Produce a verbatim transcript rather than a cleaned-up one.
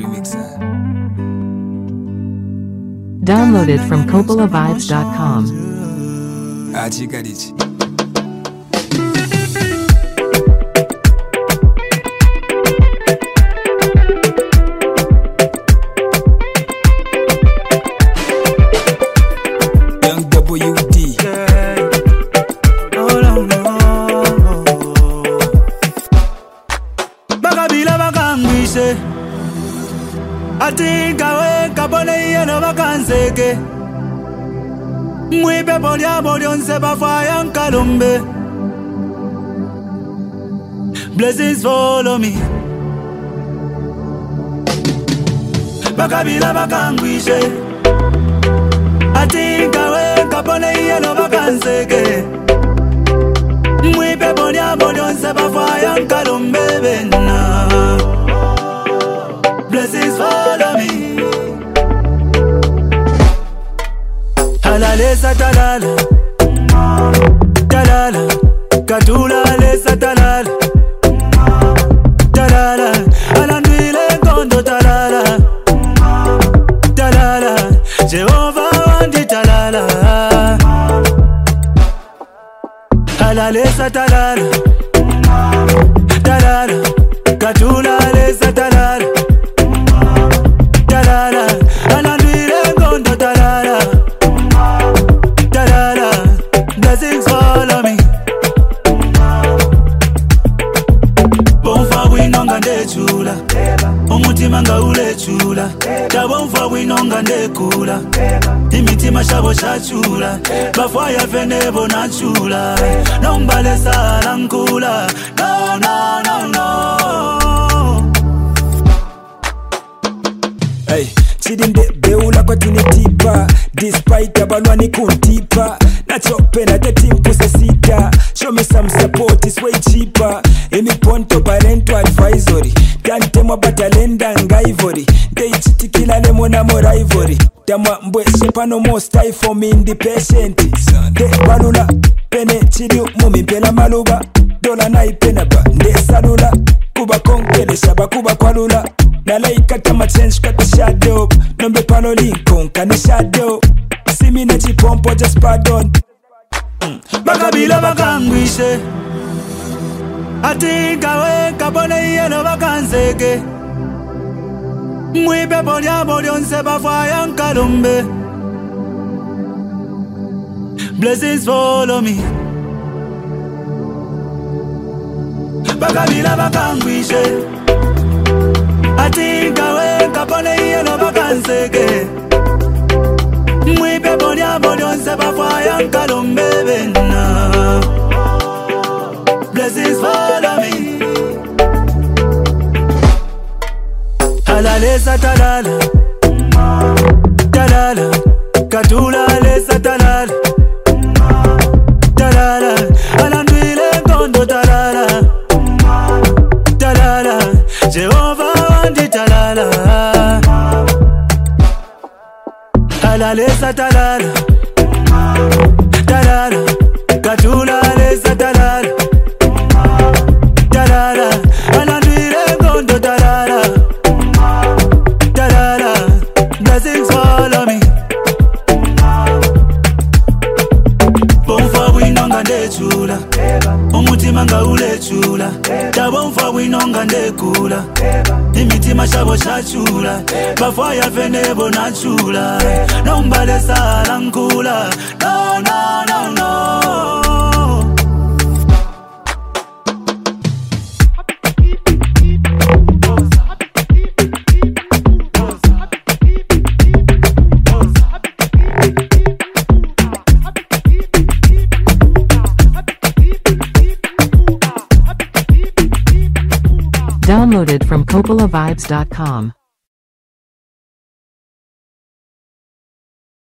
remix. Downloaded from Coppola Vibes dot com. Achikarichi. Young W D. Bakabila bakangwise atinga we kabone yeno bakanseke mwipe polya polyonse bafaya nkalumbe. Blessings follow me. Bakabila bakangwise atinga we kabone yeno bakanseke mwipe polya polyonse bafaya nkalumbe bena. Blessings follow me. Halalesa talala, talala, katula lesa talala, talala, alandwile kondo talala, talala, Jehovah wandi talala. Halalesa talala, talala, katula lesa talala, talala, alandwile kondo talala, talala, blessings follow me. Bonfa winonga nde chula, omutima nga ule chula, tabonfa winonga nde kula, imitima shabo shachula, bafaya fenebo na chula, nombale sala nkula, no no no no. Hey, chidinde beula kwa tine tipa, despite abalwani kuntipa, na chope na the team puse sita. Show me some support, it's way cheaper. Emi ponto parental advisory, kante mwa batalenda ngaivori, dei chitikila lemo na mo rivalry. Dama mbwe shepa no more style for me independent. De balula, pene chidiu mumi pela maluba, dola na ipena ba, nde salula, kuba konkele shaba kuba kwalula. Na like kama change kata shadow, nombe pano Lincoln kani shadow. See me na chipompo just pardon. Bakabila bakangwise atinga we kabone yeno bakanseke mwipe polya polyonse bafaya nkalumbe. Blessings follow me. Bakabila bakangwise atinga we kabone yeno bakanseke mwipe polya polyonse bafaya nkalumbe bena. Blessings follow me. Halalesa talala, talala, katula lesa talala, talala, alandwile kondo talala, talala, Jehovah wandi talala. Halalesa talala, talala, katula lesa talala, talala, alandwile kondo talala, talala, blessings follow me. Bonfa winonga nde chula, omutima nga ule chula, tabonfa winonga nde kula, imitima shabo shachula, bafaya fenebo na chula, nombale sala nkula, no no no no. Downloaded from Coppola Vibes dot com.